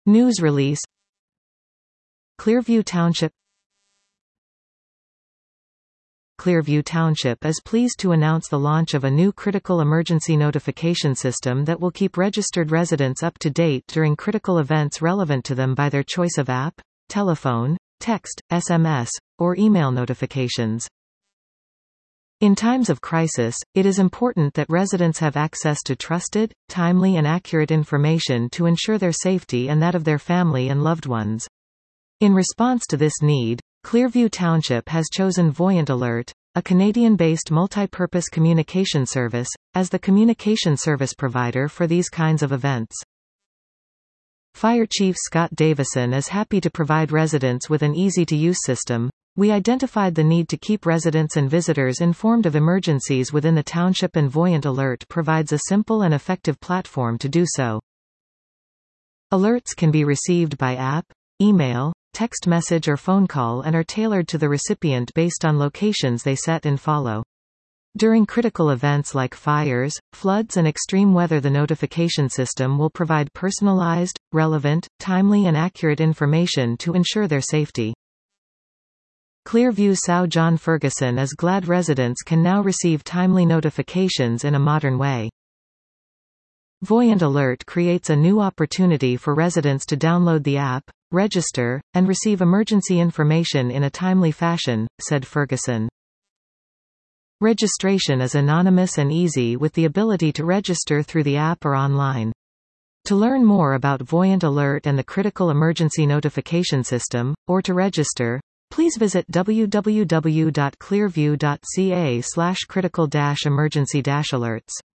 News release. Clearview Township. Clearview Township is pleased to announce the launch of a new critical emergency notification system that will keep registered residents up to date during critical events relevant to them by their choice of app, telephone, text, SMS, or email notifications. In times of crisis, it is important that residents have access to trusted, timely and accurate information to ensure their safety and that of their family and loved ones. In response to this need, Clearview Township has chosen Voyant Alert, a Canadian-based multi-purpose communication service, as the communication service provider for these kinds of events. Fire Chief Scott Davison is happy to provide residents with an easy-to-use system. We identified the need to keep residents and visitors informed of emergencies within the township, and Voyant Alert provides a simple and effective platform to do so. Alerts can be received by app, email, text message or phone call and are tailored to the recipient based on locations they set and follow. During critical events like fires, floods and extreme weather, the notification system will provide personalized, relevant, timely and accurate information to ensure their safety. Clearview São John Ferguson is glad residents can now receive timely notifications in a modern way. Voyant Alert creates a new opportunity for residents to download the app, register, and receive emergency information in a timely fashion, said Ferguson. Registration is anonymous and easy with the ability to register through the app or online. To learn more about Voyant Alert and the critical emergency notification system, or to register, please visit www.clearview.ca/critical-emergency-alerts.